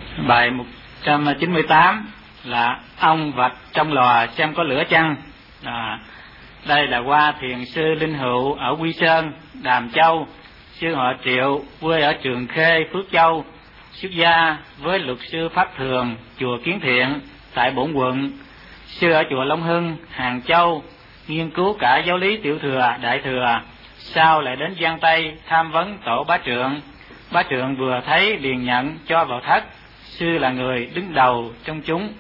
Bài 198 là ông vạch trong lò xem có lửa chăng. Đây là qua thiền sư Linh Hữu ở Quy Sơn, Đàm Châu, sư họ Triệu, quê ở Trường Khê, Phước Châu, xuất gia với luật sư Pháp Thường, chùa Kiến Thiện tại Bổn Quận, sư ở chùa Long Hưng, Hàng Châu, nghiên cứu cả giáo lý Tiểu Thừa, Đại Thừa, sau lại đến Giang Tây tham vấn tổ Bá Trượng. Bá Trượng vừa thấy liền nhận cho vào thất. Sư là người đứng đầu trong chúng.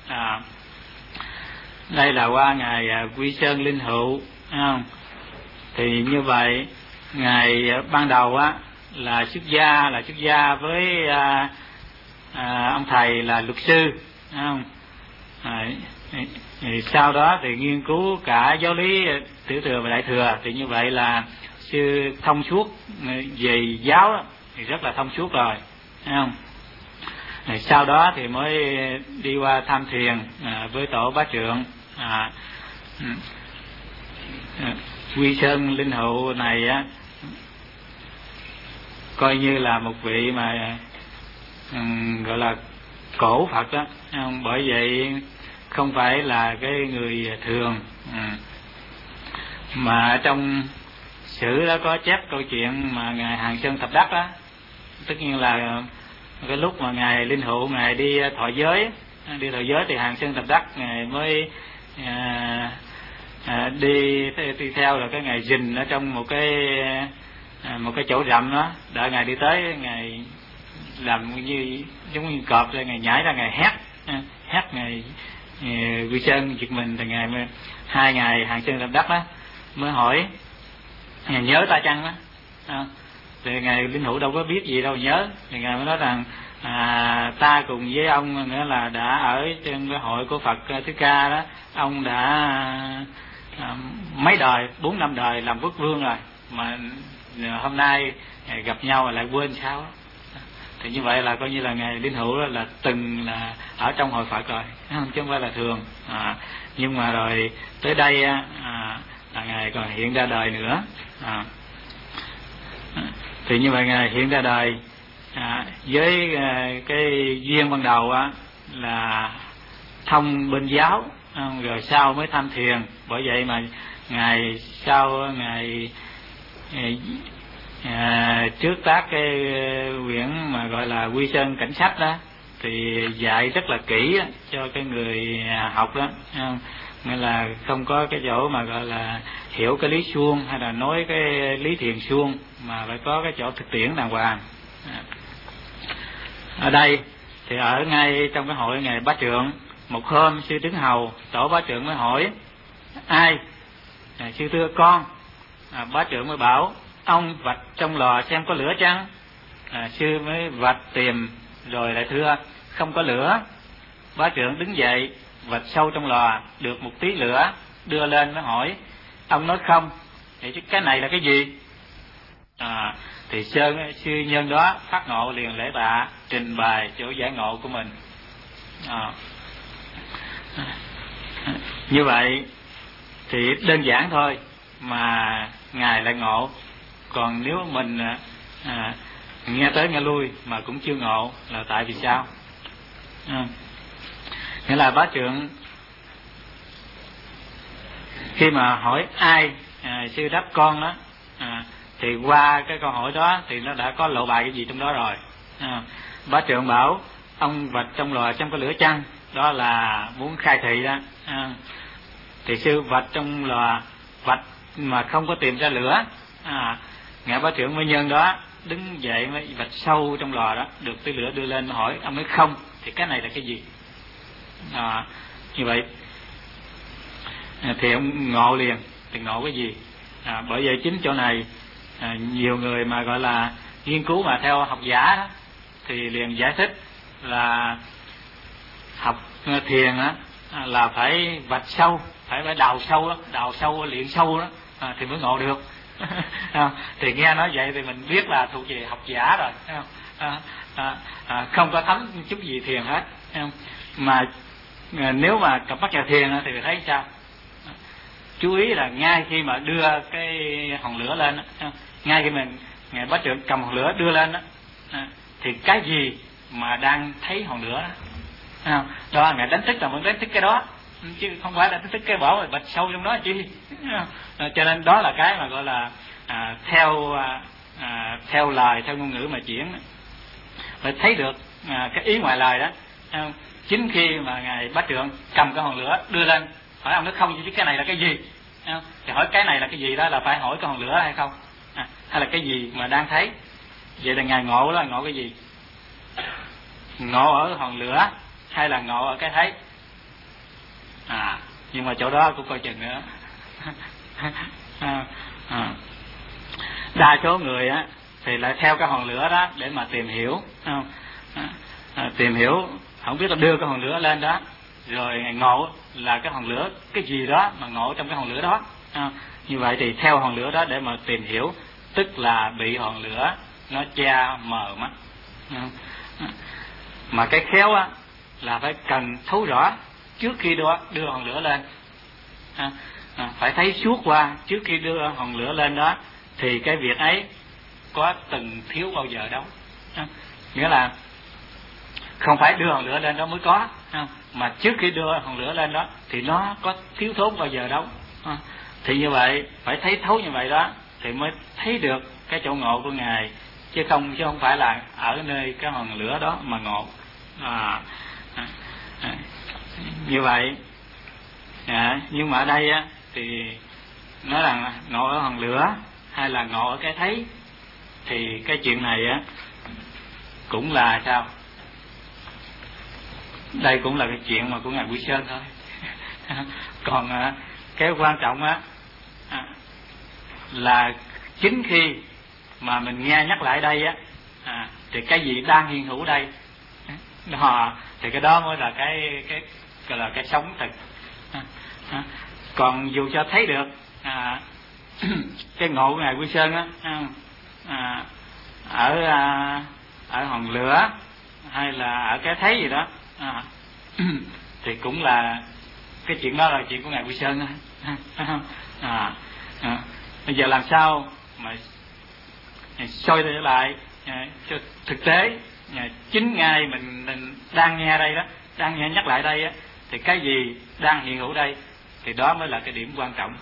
Đây là qua ngài Quy Sơn Linh Hữu. Thì như vậy ngài ban đầu á là xuất gia với ông thầy là luật sư, sau đó thì nghiên cứu cả giáo lý Tiểu Thừa và Đại Thừa. Thì như vậy là sư thông suốt về giáo đó, thì rất là thông suốt rồi, thấy không? Sau đó thì mới đi qua tham thiền với tổ Bá Trượng. Quy Sơn Linh Hữu này á coi như là một vị mà gọi là cổ Phật đó, bởi vậy không phải là cái người thường. Mà trong sử đó có chép câu chuyện mà ngài Hàng Sơn Thập Đắc đó, tất nhiên là cái lúc mà ngài Linh Hữu ngài đi thọ giới thì Hàng Sơn Thập Đắc ngài mới đi theo là cái ngài rình ở trong một cái chỗ rậm đó, đợi ngài đi tới ngài làm như giống như cọp rồi ngài nhảy ra ngài hét ngài Quy Sơn giật mình. Thì hai ngài Hàng Sơn Thập Đắc đó mới hỏi ngài nhớ ta chăng đó. Thì ngài Linh Hữu đâu có biết gì đâu nhớ. Thì ngài mới nói rằng ta cùng với ông nữa là đã ở trên cái hội của Phật Thích Ca đó, ông đã mấy đời 4-5 đời làm quốc vương rồi, mà hôm nay gặp nhau lại quên sao đó. Thì như vậy là coi như là ngài Linh Hữu là từng là ở trong hội Phật rồi, chứ không phải là thường. Nhưng mà rồi tới đây là ngài còn hiện ra đời nữa. Thì như vậy ngài hiện ra đời với cái duyên ban đầu là thông bên giáo, rồi sau mới tham thiền. Bởi vậy mà ngài sau ngài trước tác cái quyển mà gọi là Quy Sơn Cảnh Sách đó thì dạy rất là kỹ cho cái người học đó, nghĩa là không có cái chỗ mà gọi là hiểu cái lý suông hay là nói cái lý thiền suông, mà phải có cái chỗ thực tiễn đàng hoàng. Ở đây thì ở ngay trong cái hội ngài Bá Trượng, một hôm sư Trứng Hầu tổ Bá Trượng mới hỏi ai? Sư thưa con. Bá Trượng mới bảo ông vạch trong lò xem có lửa chăng. Sư mới vạch tìm rồi lại thưa không có lửa. Bá Trượng đứng dậy vạch sâu trong lò được một tí lửa, đưa lên mới hỏi ông nói không, thì cái này là cái gì? Thì sư nhân đó phát ngộ liền lễ tạ, trình bày chỗ giải ngộ của mình. Như vậy thì đơn giản thôi mà ngài lại ngộ. Còn nếu mình nghe tới nghe lui mà cũng chưa ngộ là tại vì sao? Nghĩa là Bá Trượng khi mà hỏi ai, sư đáp con đó, thì qua cái câu hỏi đó thì nó đã có lộ bài cái gì trong đó rồi. Bá Trượng bảo ông vạch trong lò trong có lửa chăng, đó là muốn khai thị đó. Thì sư vạch trong lò, vạch mà không có tìm ra lửa. Ngài Bá Trượng mới nhân đó đứng dậy mới vạch sâu trong lò đó, được cái lửa đưa lên mới hỏi ông nói không, thì cái này là cái gì? Như vậy thì ông ngộ liền. Thì ngộ cái gì? Bởi vậy chính chỗ này nhiều người mà gọi là nghiên cứu mà theo học giả đó, thì liền giải thích là học thiền đó, là phải vạch sâu, phải đào sâu luyện sâu đó, thì mới ngộ được. Thì nghe nói vậy thì mình biết là thuộc về học giả rồi, không có thấm chút gì thiền hết. Mà nếu mà cặp mắt vào thiền thì thấy sao? Chú ý là ngay khi mà đưa cái hòn lửa lên, ngay khi mình Ngài Bá Trượng cầm hòn lửa đưa lên thì cái gì mà đang thấy hòn lửa đó. Đó ngài đánh thức là vẫn đánh thức cái đó, chứ không phải là đánh thức cái bỏ bạch sâu trong đó chứ. Cho nên đó là cái mà gọi là theo lời, theo ngôn ngữ mà chuyển, phải thấy được cái ý ngoài lời đó. Chính khi mà ngài Bá Trượng cầm cái hòn lửa đưa lên, hỏi ông nói không chứ cái này là cái gì, thì hỏi cái này là cái gì đó là phải hỏi cái hòn lửa hay không, hay là cái gì mà đang thấy. Vậy là ngài ngộ đó là ngộ cái gì? Ngộ ở hòn lửa hay là ngộ ở cái thấy? Nhưng mà chỗ đó cũng coi chừng nữa. Đa số người á thì lại theo cái hòn lửa đó để mà tìm hiểu, tìm hiểu, không biết là đưa cái hòn lửa lên đó rồi ngộ là cái hòn lửa cái gì đó mà ngộ trong cái hòn lửa đó. Như vậy thì theo hòn lửa đó để mà tìm hiểu, tức là bị hòn lửa nó che mờ mắt. Mà cái khéo á là phải cần thấu rõ trước khi đưa hòn lửa lên, phải thấy suốt qua trước khi đưa hòn lửa lên đó, thì cái việc ấy có từng thiếu bao giờ đâu. Nghĩa là không phải đưa hòn lửa lên đó mới có, mà trước khi đưa hòn lửa lên đó thì nó có thiếu thốn bao giờ đâu. Thì như vậy phải thấy thấu như vậy đó thì mới thấy được cái chỗ ngộ của ngài, chứ không phải là ở nơi cái hòn lửa đó mà ngộ. Như vậy. Nhưng mà ở đây á thì nói rằng ngộ ở hòn lửa hay là ngộ ở cái thấy, thì cái chuyện này á cũng là sao? Đây cũng là cái chuyện mà của ngài Quy Sơn thôi. Còn cái quan trọng á là chính khi mà mình nghe nhắc lại đây á, thì cái gì đang hiện hữu đây đó, thì cái đó mới là cái gọi là cái sống thực. Còn dù cho thấy được cái ngộ của ngài Quy Sơn á, ở hòn lửa hay là ở cái thấy gì đó, thì cũng là cái chuyện đó là chuyện của ngài Quy Sơn. Bây giờ làm sao mà soi trở lại cho thực tế, chính ngài mình đang nghe đây đó, đang nghe nhắc lại đây á, thì cái gì đang hiện hữu đây thì đó mới là cái điểm quan trọng.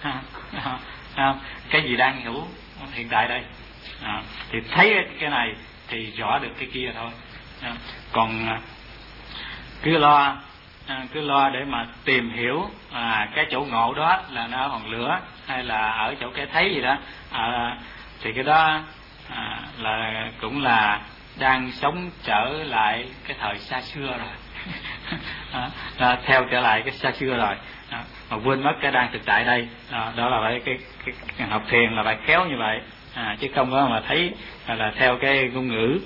Cái gì đang hiện hữu hiện tại đây, thì thấy cái này thì rõ được cái kia thôi. Còn cứ lo để mà tìm hiểu cái chỗ ngộ đó là nó ở hòn lửa hay là ở chỗ cái thấy gì đó, thì cái đó là cũng là đang sống trở lại cái thời xa xưa rồi. Theo trở lại cái xa xưa rồi, mà quên mất cái đang thực tại đây. Đó là phải cái học thiền là phải khéo như vậy, chứ không có mà thấy là theo cái ngôn ngữ.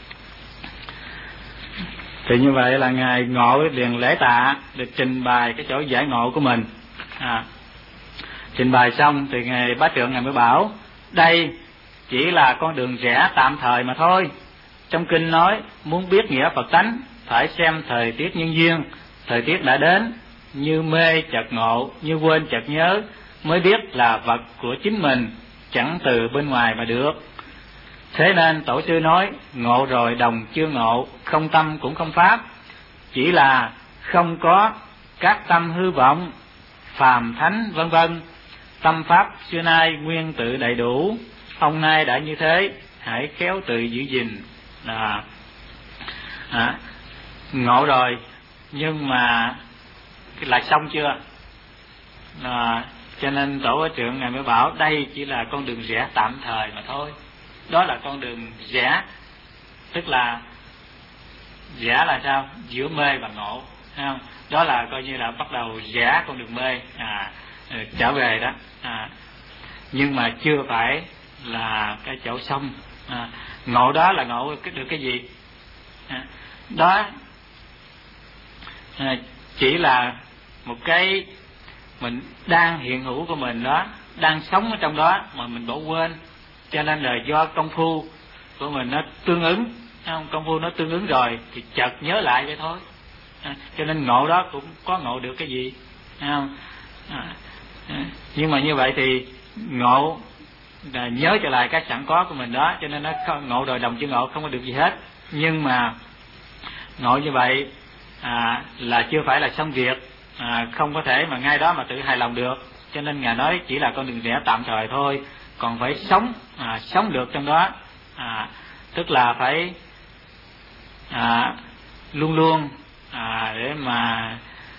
Thì như vậy là ngài ngộ liền lễ tạ được trình bày cái chỗ giải ngộ của mình. Trình bày xong thì ngài Bá Trượng ngài mới bảo đây chỉ là con đường rẽ tạm thời mà thôi. Trong kinh nói muốn biết nghĩa Phật tánh phải xem thời tiết nhân duyên. Thời tiết đã đến, như mê chợt ngộ, như quên chợt nhớ, mới biết là vật của chính mình, chẳng từ bên ngoài mà được. Thế nên tổ sư nói ngộ rồi đồng chưa ngộ, không tâm cũng không pháp, chỉ là không có các tâm hư vọng, phàm thánh vân vân. Tâm pháp xưa nay nguyên tự đầy đủ, ông nay đã như thế, hãy khéo tự giữ gìn. Ngộ rồi nhưng mà lại xong chưa? Cho nên tổ Bá Trượng ngài mới bảo đây chỉ là con đường rẽ tạm thời mà thôi. Đó là con đường rẽ, tức là rẽ là sao? Giữa mê và ngộ, thấy không? Đó là coi như là bắt đầu rẽ con đường mê trở về đó, nhưng mà chưa phải là cái chỗ xong. Ngộ đó là ngộ được cái gì? Đó chỉ là một cái mình đang hiện hữu của mình đó, đang sống ở trong đó mà mình bỏ quên, cho nên là do công phu của mình nó tương ứng, không? Công phu nó tương ứng rồi thì chợt nhớ lại vậy thôi. Cho nên ngộ đó cũng có ngộ được cái gì, không? Nhưng mà như vậy thì ngộ là nhớ trở lại cái sẵn có của mình đó, cho nên nó ngộ rồi đồng chưa ngộ không có được gì hết. Nhưng mà ngộ như vậy là chưa phải là xong việc, không có thể mà ngay đó mà tự hài lòng được. Cho nên Ngài nói chỉ là con đường rẽ tạm thời thôi, còn phải sống được trong đó, tức là phải luôn luôn để mà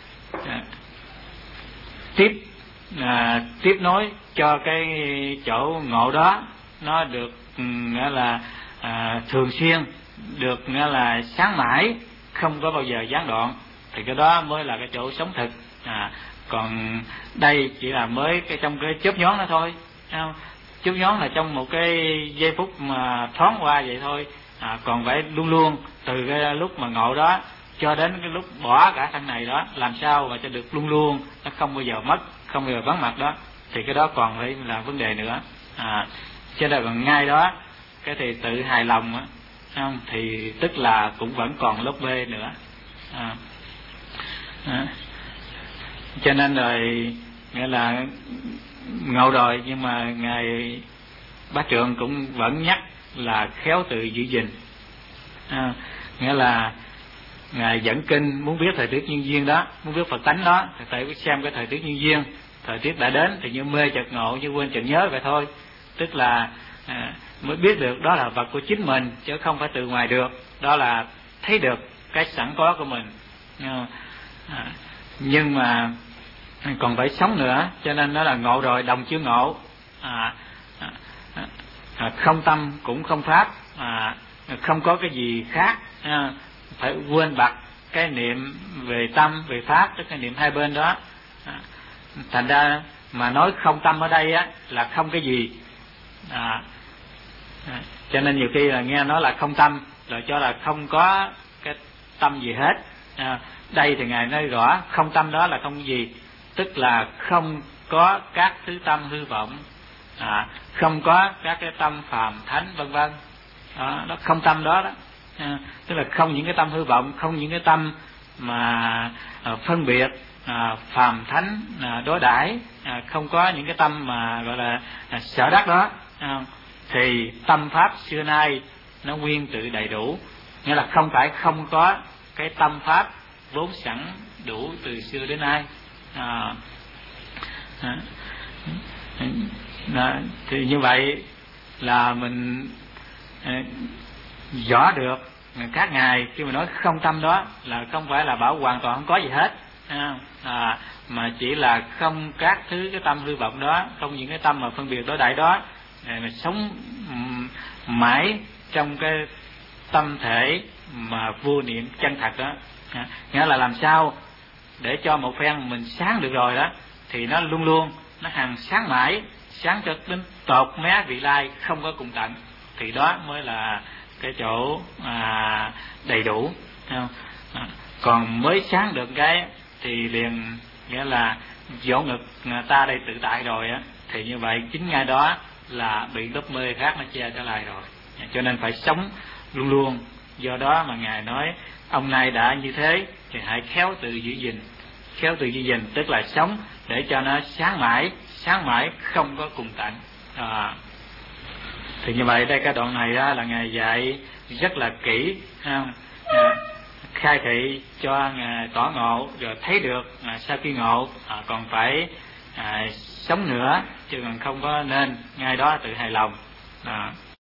tiếp nối cho cái chỗ ngộ đó nó được nghĩa là thường xuyên, được nghĩa là sáng mãi, không có bao giờ gián đoạn, thì cái đó mới là cái chỗ sống thực. Còn đây chỉ là mới trong cái chớp nhoáng đó thôi, chớp nhoáng là trong một cái giây phút mà thoáng qua vậy thôi. Còn phải luôn luôn từ cái lúc mà ngộ đó cho đến cái lúc bỏ cả thân này đó, làm sao mà cho được luôn luôn, nó không bao giờ mất, không bao giờ vắng mặt đó, thì cái đó còn phải là vấn đề nữa. Cho nên còn ngay đó cái thì tự hài lòng á, không thì tức là cũng vẫn còn lớp B nữa. Cho nên rồi nghĩa là ngộ rồi, nhưng mà ngài Bá Trượng cũng vẫn nhắc là khéo tự giữ gìn. Nghĩa là ngài dẫn kinh muốn biết thời tiết nhân duyên đó, muốn biết Phật tánh đó, thì phải xem cái thời tiết nhân duyên. Thời tiết đã đến thì như mê chợt ngộ, như quên chợt nhớ vậy thôi, tức là mới biết được đó là vật của chính mình chứ không phải từ ngoài được, đó là thấy được cái sẵn có của mình. Nhưng mà còn phải sống nữa, cho nên nó là ngộ rồi đồng chưa ngộ. Không tâm cũng không pháp, không có cái gì khác, phải quên bặt cái niệm về tâm về pháp, tức cái niệm hai bên đó. Thành ra mà nói không tâm ở đây á là không cái gì. Cho nên nhiều khi là nghe nói là không tâm rồi cho là không có cái tâm gì hết. Đây thì ngài nói rõ không tâm đó là không gì, tức là không có các thứ tâm hư vọng, không có các cái tâm phàm thánh vân vân. Đó không tâm đó, tức là không những cái tâm hư vọng, không những cái tâm mà phân biệt phàm thánh đối đãi, không có những cái tâm mà gọi là sở đắc đó, thì tâm pháp xưa nay nó nguyên tự đầy đủ. Nghĩa là không phải không có cái tâm pháp vốn sẵn đủ từ xưa đến nay. Thì như vậy là mình rõ được các ngài khi mà nói không tâm đó là không phải là bảo hoàn toàn không có gì hết, mà chỉ là không các thứ cái tâm hư vọng đó, không những cái tâm mà phân biệt đối đãi đó, mà sống mãi trong cái tâm thể mà vô niệm chân thật đó. Nghĩa là làm sao để cho một phen mình sáng được rồi đó thì nó luôn luôn nó hằng sáng mãi, sáng cho đến tột mé vị lai, không có cùng tận, thì đó mới là cái chỗ đầy đủ. Còn mới sáng được cái thì liền nghĩa là vỗ ngực ta đây tự tại rồi á, thì như vậy chính ngay đó là bị lớp mê khác nó che trở lại rồi. Cho nên phải sống luôn luôn. Do đó mà ngài nói ông này đã như thế thì hãy khéo tự giữ gìn. Khéo tự giữ gìn tức là sống để cho nó sáng mãi không có cùng tận. Thì như vậy đây cái đoạn này đó là ngài dạy rất là kỹ, khai thị cho ngài tỏ ngộ, rồi thấy được sau khi ngộ còn phải sống nữa, chứ còn không có nên ngay đó tự hài lòng.